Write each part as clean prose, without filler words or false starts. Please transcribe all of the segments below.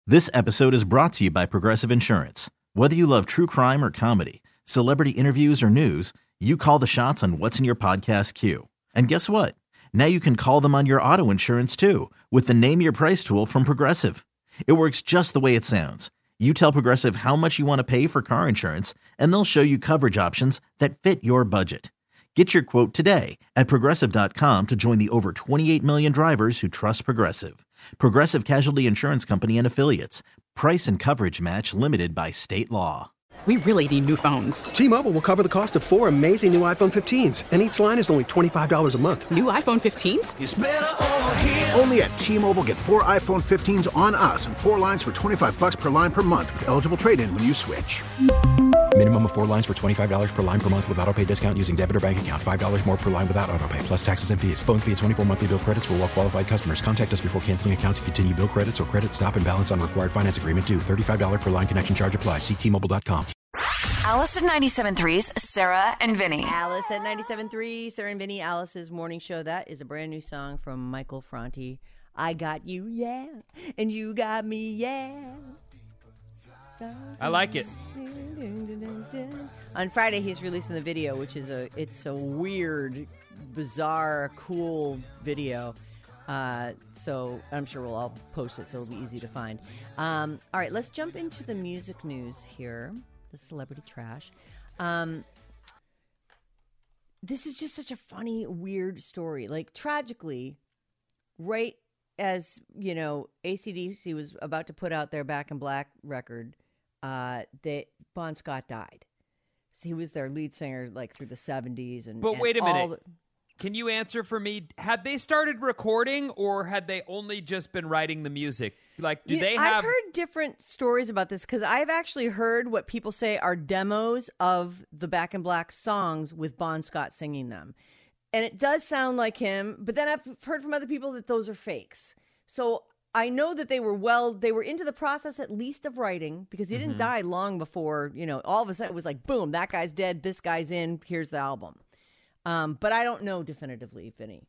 This episode is brought to you by Progressive Insurance. Whether you love true crime or comedy, celebrity interviews or news, you call the shots on what's in your podcast queue. And guess what? Now you can call them on your auto insurance too with the Name Your Price tool from Progressive. It works just the way it sounds. You tell Progressive how much you want to pay for car insurance, and they'll show you coverage options that fit your budget. Get your quote today at Progressive.com to join the over 28 million drivers who trust Progressive. Progressive Casualty Insurance Company and Affiliates. Price and coverage match limited by state law. We really need new phones. T-Mobile will cover the cost of 4 amazing new iPhone 15s, and each line is only $25 a month. New iPhone 15s? It's better over here. Only at T-Mobile, get 4 iPhone 15s on us and 4 lines for $25 per line per month with eligible trade-in when you switch. Minimum of 4 lines for $25 per line per month with autopay discount using debit or bank account. $5 more per line without autopay, plus taxes and fees. Phone fee at 24 monthly bill credits for well-qualified customers. Contact us before canceling account to continue bill credits or credit stop and balance on required finance agreement due. $35 per line connection charge applies. See T-Mobile.com. Alice at 97.3's Sarah and Vinny. Alice at 97.3, Sarah and Vinny, Alice's morning show. That is a brand new song from Michael Franti. I got you, yeah, and you got me, yeah. I like it. On Friday, he's releasing the video, which is it's a weird, bizarre, cool video. So I'm sure we'll all post it, so it'll be easy to find. All right, let's jump into the music news here. The celebrity trash. This is just such a funny, weird story. Like, tragically, right as, you know, AC/DC was about to put out their Back in Black record, that Bon Scott died. So he was their lead singer, like, through the 70s. But wait a minute. Can you answer for me? Had they started recording, or had they only just been writing the music? Like, do they have... I've heard different stories about this, because I've actually heard what people say are demos of the Back in Black songs with Bon Scott singing them. And it does sound like him, but then I've heard from other people that those are fakes. So I know that they were into the process at least of writing, because he didn't die long before, you know, all of a sudden it was like, boom, that guy's dead, this guy's in, here's the album. But I don't know definitively, Vinny.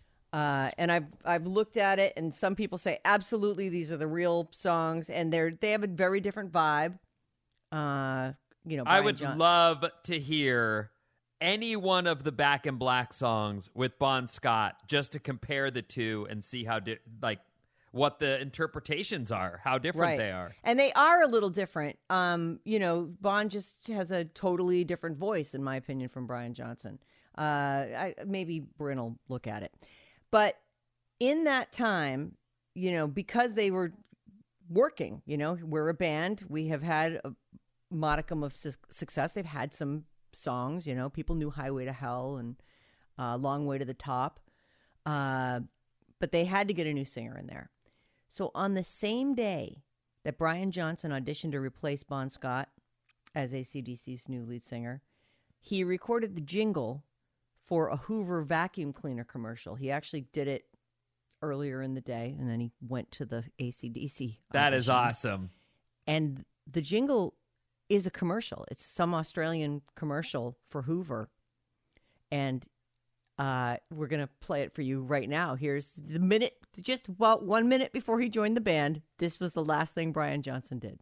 And I've looked at it, and some people say absolutely these are the real songs, and they have a very different vibe. You know, I would love to hear any one of the Back in Black songs with Bon Scott, just to compare the two and see how what the interpretations are, how different they are. And they are a little different. You know, Bon just has a totally different voice, in my opinion, from Brian Johnson. Maybe Bryn will look at it. But in that time, you know, because they were working, you know, we're a band. We have had a modicum of success. They've had some songs, you know, people knew Highway to Hell and Long Way to the Top. But they had to get a new singer in there. So on the same day that Brian Johnson auditioned to replace Bon Scott as AC/DC's new lead singer, he recorded the jingle for a Hoover vacuum cleaner commercial. He actually did it earlier in the day, and then he went to the AC/DC. That is awesome. And the jingle is a commercial. It's some Australian commercial for Hoover. And we're going to play it for you right now. Here's the minute, just about 1 minute before he joined the band. This was the last thing Brian Johnson did.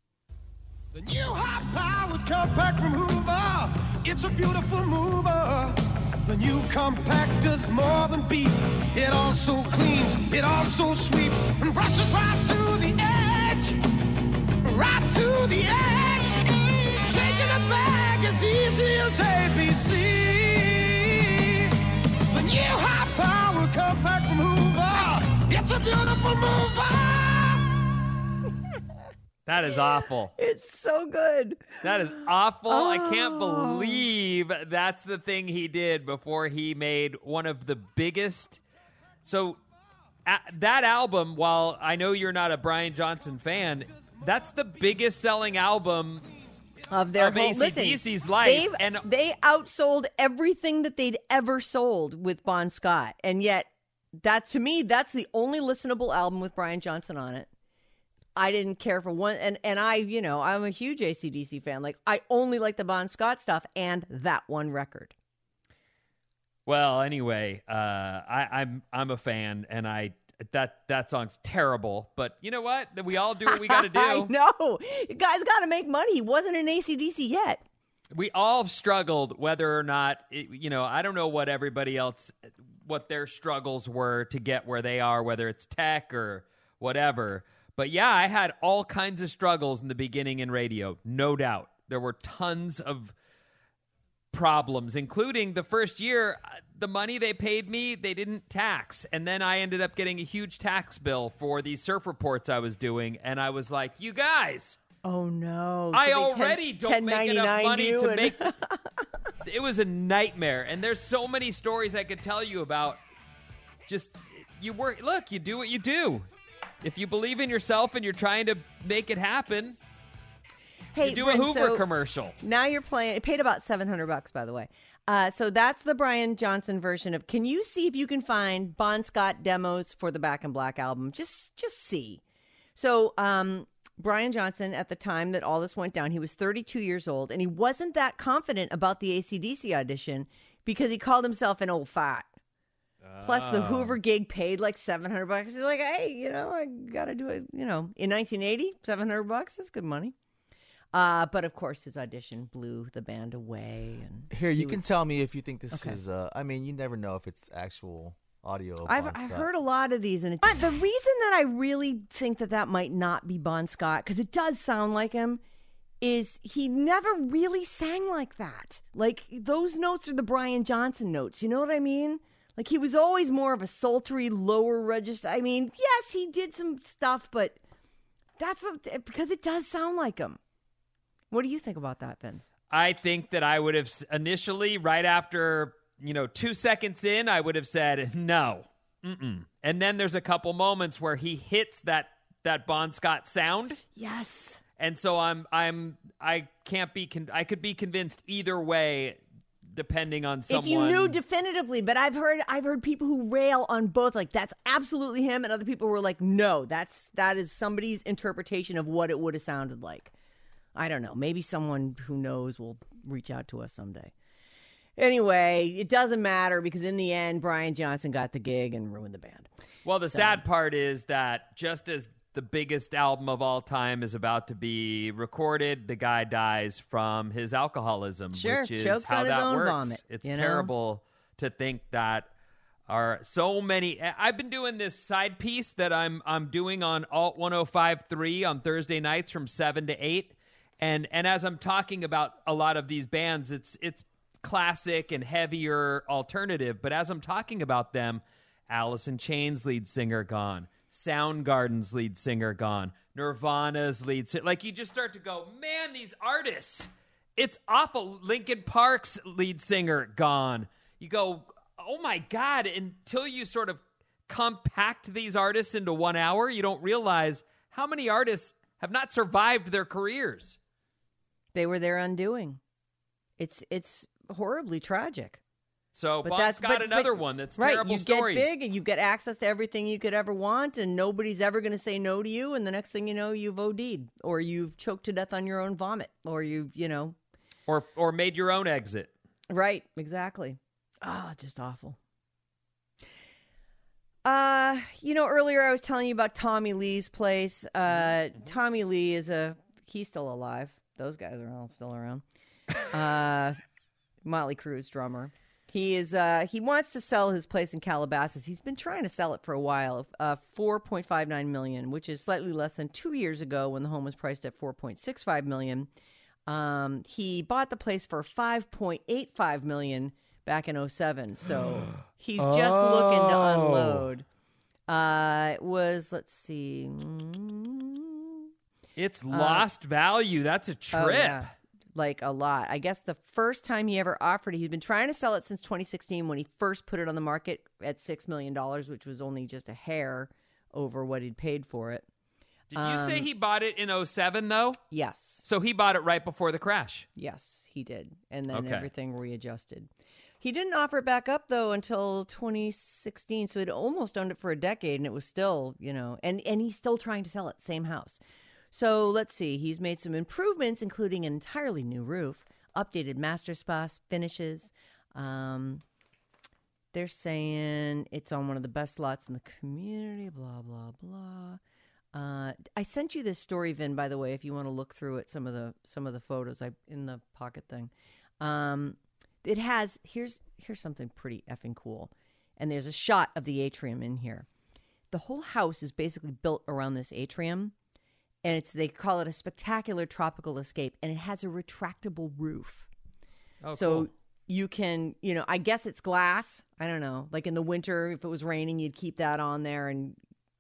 The new high-powered compact from Hoover, it's a beautiful mover. The new compact does more than beat. It also cleans, it also sweeps, and brushes right to the edge. Right to the edge. Changing a bag as easy as ABC. The new high-powered compact from Hoover, it's a beautiful mover. That is awful. It's so good. That is awful. Oh. I can't believe that's the thing he did before he made one of the biggest. So that album, while I know you're not a Brian Johnson fan, that's the biggest selling album of their AC/DC's life. They outsold everything that they'd ever sold with Bon Scott. And yet, to me, that's the only listenable album with Brian Johnson on it. I didn't care for one, and I'm a huge AC/DC fan. Like, I only like the Bon Scott stuff and that one record. Well, anyway, I'm a fan, and I that song's terrible. But you know what? We all do what we got to do. I know. The guy's got to make money. He wasn't in AC/DC yet. We all struggled whether or not, I don't know what everybody else, what their struggles were to get where they are, whether it's tech or whatever. But yeah, I had all kinds of struggles in the beginning in radio, no doubt. There were tons of problems, including the first year, the money they paid me, they didn't tax. And then I ended up getting a huge tax bill for these surf reports I was doing. And I was like, you guys. Oh, no. I already don't make enough money to make. It was a nightmare. And there's so many stories I could tell you about. Just, you do what you do. If you believe in yourself and you're trying to make it happen, hey, you do Bryn, a Hoover commercial. Now you're playing. It paid about $700, by the way. So that's the Brian Johnson version of. Can you see if you can find Bon Scott demos for the Back in Black album? Just see. So Brian Johnson, at the time that all this went down, he was 32 years old, and he wasn't that confident about the AC/DC audition because he called himself an old fart. Plus, the Hoover gig paid like $700. He's like, hey, I got to do it. In 1980, $700, that's good money. But of course, his audition blew the band away. And here, you can tell me if you think this is. You never know if it's actual audio. I heard a lot of these, and the reason that I really think that might not be Bon Scott, because it does sound like him, is he never really sang like that. Like those notes are the Brian Johnson notes. You know what I mean? Like, he was always more of a sultry, lower register. I mean, yes, he did some stuff, but that's because it does sound like him. What do you think about that, Ben? I think that I would have initially, right after, 2 seconds in, I would have said, no. Mm-mm. And then there's a couple moments where he hits that Bon Scott sound. Yes. And so I could be convinced either way, depending on someone. If you knew definitively, but I've heard people who rail on both, like that's absolutely him, and other people were like, no, that is somebody's interpretation of what it would have sounded like. I don't know. Maybe someone who knows will reach out to us someday. Anyway, it doesn't matter because in the end, Brian Johnson got the gig and ruined the band. Well, the sad part is that just as the biggest album of all time is about to be recorded, the guy dies from his alcoholism, which is chokes how on his that own works. vomit, It's terrible to think that are so many. I've been doing this side piece that I'm doing on Alt 105.3 on Thursday nights from 7 to 8. And as I'm talking about a lot of these bands, it's classic and heavier alternative. But as I'm talking about them, Alice in Chains lead singer gone. Soundgarden's lead singer gone. Nirvana's lead singer. Like, you just start to go, man, these artists, it's awful. Linkin Park's lead singer gone. You go, oh my God, until you sort of compact these artists into 1 hour, you don't realize how many artists have not survived their careers. They were their undoing. It's horribly tragic. So Bob's got another one that's terrible story. You get big and you get access to everything you could ever want, and nobody's ever going to say no to you. And the next thing you know, you've OD'd, or you've choked to death on your own vomit, or or made your own exit. Right, exactly. Just awful. Earlier I was telling you about Tommy Lee's place. Tommy Lee he's still alive. Those guys are all still around. Motley Crue's drummer. He wants to sell his place in Calabasas. He's been trying to sell it for a while, $4.59 million, which is slightly less than 2 years ago when the home was priced at $4.65 million. He bought the place for $5.85 million back in 2007. So he's just looking to unload. It was, let's see. It's lost value. That's a trip. Oh, yeah. Like a lot. I guess the first time he ever offered it, he's been trying to sell it since 2016 when he first put it on the market at $6 million, which was only just a hair over what he'd paid for it. Did you say he bought it in 2007, though? Yes. So he bought it right before the crash? Yes, he did. And then everything readjusted. He didn't offer it back up, though, until 2016. So he'd almost owned it for a decade, and it was still, and he's still trying to sell it, same house. So let's see. He's made some improvements, including an entirely new roof, updated master spa finishes. They're saying it's on one of the best lots in the community, blah, blah, blah. I sent you this story, Vin, by the way, if you want to look through it, some of the photos in the pocket thing. It has, here's something pretty effing cool. And there's a shot of the atrium in here. The whole house is basically built around this atrium. And they call it a spectacular tropical escape. And it has a retractable roof. Oh, so cool. You can, I guess it's glass. I don't know. Like in the winter, if it was raining, you'd keep that on there and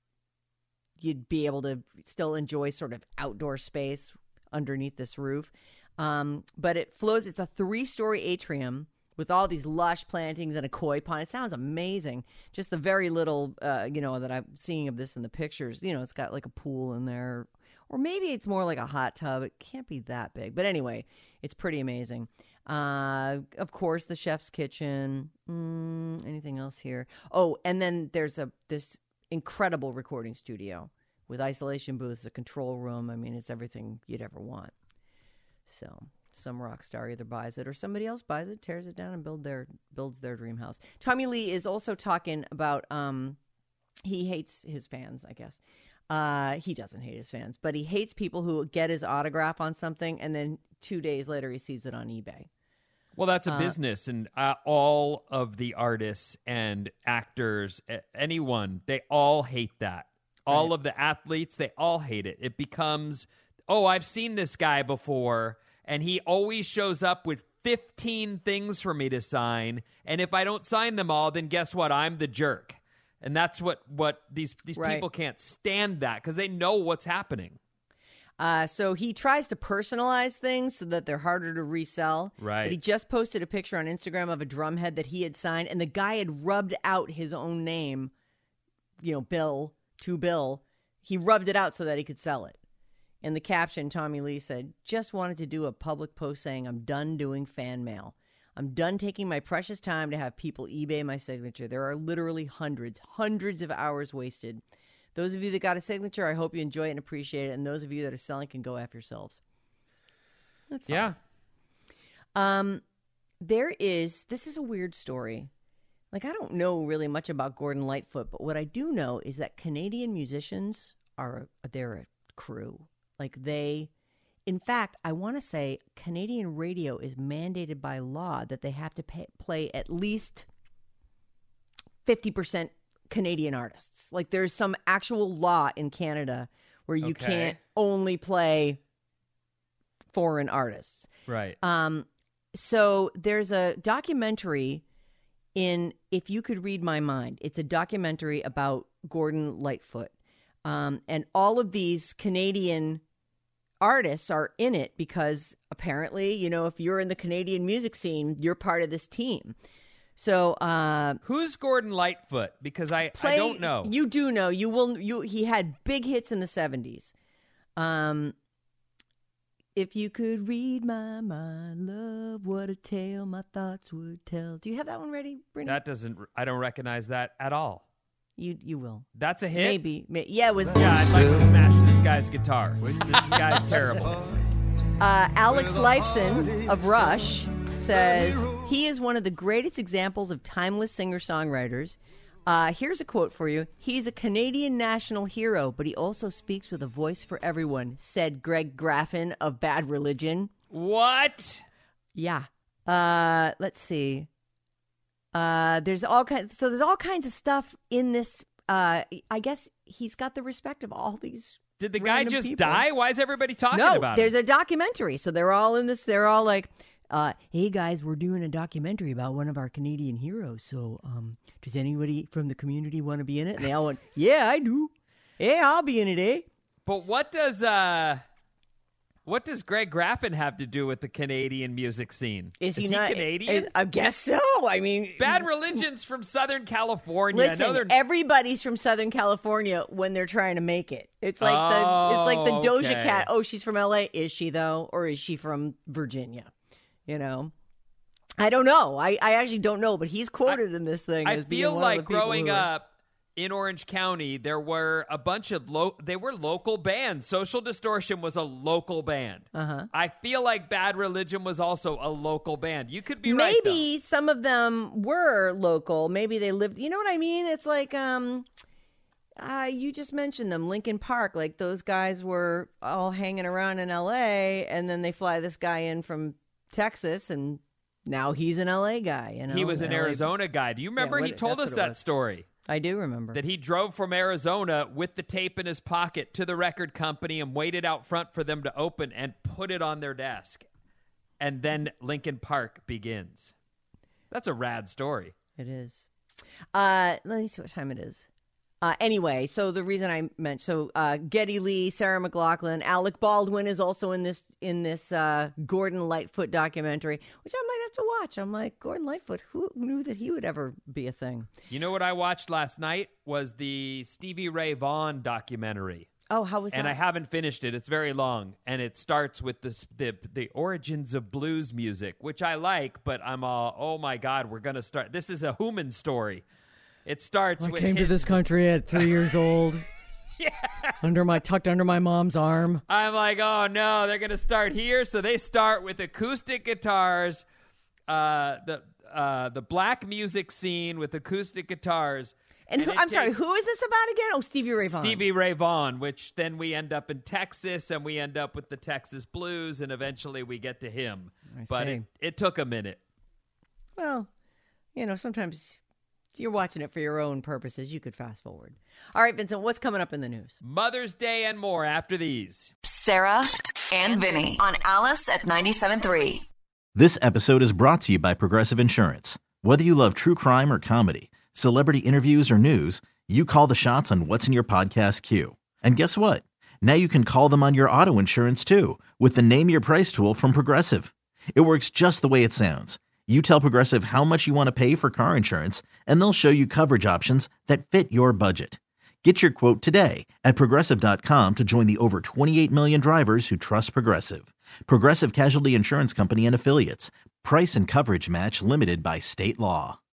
you'd be able to still enjoy sort of outdoor space underneath this roof. But it flows. It's a 3-story atrium with all these lush plantings and a koi pond. It sounds amazing. Just the very little, that I'm seeing of this in the pictures. It's got like a pool in there. Or maybe it's more like a hot tub. It can't be that big. But anyway, it's pretty amazing. Of course, the chef's kitchen. Anything else here? Oh, and then there's this incredible recording studio with isolation booths, a control room. I mean, it's everything you'd ever want. So some rock star either buys it or somebody else buys it, tears it down, and builds their dream house. Tommy Lee is also talking about he hates his fans, I guess. He doesn't hate his fans, but he hates people who get his autograph on something and then 2 days later he sees it on eBay. Well, that's a business, and all of the artists and actors, anyone, they all hate that. All of the athletes, they all hate it. It becomes, I've seen this guy before, and he always shows up with 15 things for me to sign, and if I don't sign them all, then guess what? I'm the jerk. And that's what these people can't stand that because they know what's happening. So he tries to personalize things so that they're harder to resell. Right. But he just posted a picture on Instagram of a drumhead that he had signed, and the guy had rubbed out his own name, Bill. He rubbed it out so that he could sell it. In the caption, Tommy Lee said, "Just wanted to do a public post saying I'm done doing fan mail. I'm done taking my precious time to have people eBay my signature. There are literally hundreds of hours wasted. Those of you that got a signature, I hope you enjoy it and appreciate it. And those of you that are selling can go after yourselves." That's yeah. This is a weird story. Like, I don't know really much about Gordon Lightfoot, but what I do know is that Canadian musicians they're a crew. Like in fact, I want to say Canadian radio is mandated by law that they have to play at least 50% Canadian artists. Like there's some actual law in Canada where you can't only play foreign artists. Right. So there's a documentary in If You Could Read My Mind. It's a documentary about Gordon Lightfoot. And all of these Canadian artists are in it because apparently, if you're in the Canadian music scene, you're part of this team. So, who's Gordon Lightfoot? Because I don't know. You do know. He had big hits in the 70s. If you could read my mind, love, what a tale my thoughts would tell. Do you have that one ready, Brittany? I don't recognize that at all. You will. That's a hit? Maybe. Yeah, it was. Yeah, I'd like to smash this guy's guitar. This guy's terrible. Alex Lifeson of Rush says he is one of the greatest examples of timeless singer-songwriters. Here's a quote for you. "He's a Canadian national hero, but he also speaks with a voice for everyone," said Greg Graffin of Bad Religion. What? Yeah. Let's see. There's all kinds of stuff in this. I guess he's got the respect of all these. Did the guy just people. Die? Why is everybody talking about him? No, there's a documentary. So they're all in this. They're all like, "Hey guys, we're doing a documentary about one of our Canadian heroes. So, does anybody from the community want to be in it?" And they all went, "Yeah, I do. Yeah, I'll be in it, eh?" But what does Greg Graffin have to do with the Canadian music scene? Is he not Canadian? I guess so. I mean, Bad Religion's from Southern California. Listen, everybody's from Southern California when they're trying to make it. It's like the Doja Cat. Oh, she's from LA. Is she though, or is she from Virginia? I don't know. I actually don't know. But he's quoted in this thing. I as being feel one like of the people growing up in Orange County, there were a bunch of they were local bands. Social Distortion was a local band. I feel like Bad Religion was also a local band. You could be right, maybe some of them were local. Maybe they lived. You know what I mean? It's like you just mentioned them, Linkin Park. Like those guys were all hanging around in L.A. and then they fly this guy in from Texas, and now he's an L.A. guy. You know? He was an Arizona guy. Do you remember? He told us that story. I do remember. That he drove from Arizona with the tape in his pocket to the record company and waited out front for them to open and put it on their desk. And then Linkin Park begins. That's a rad story. It is. Let me see what time it is. Anyway, so the reason I mentioned, Geddy Lee, Sarah McLachlan, Alec Baldwin is also in this Gordon Lightfoot documentary, which I might have to watch. I'm like, Gordon Lightfoot, who knew that he would ever be a thing? You know what I watched last night was the Stevie Ray Vaughan documentary. Oh, how was that? And I haven't finished it. It's very long, and it starts with the origins of blues music, which I like, but I'm all, oh my God, we're going to start. This is a human story. It starts with... I came to this country at 3 years old. Yeah. Tucked under my mom's arm. I'm like, oh no, they're going to start here. So they start with acoustic guitars, the black music scene with acoustic guitars. And I'm sorry, who is this about again? Oh, Stevie Ray Vaughan. Stevie Ray Vaughan, which then we end up in Texas, and we end up with the Texas Blues, and eventually we get to him. But it took a minute. Well, sometimes... You're watching it for your own purposes. You could fast forward. All right, Vincent, what's coming up in the news? Mother's Day and more after these. Sarah and Vinny on Alice at 97.3. This episode is brought to you by Progressive Insurance. Whether you love true crime or comedy, celebrity interviews or news, you call the shots on what's in your podcast queue. And guess what? Now you can call them on your auto insurance too with the Name Your Price tool from Progressive. It works just the way it sounds. You tell Progressive how much you want to pay for car insurance, and they'll show you coverage options that fit your budget. Get your quote today at Progressive.com to join the over 28 million drivers who trust Progressive. Progressive Casualty Insurance Company and Affiliates. Price and coverage match limited by state law.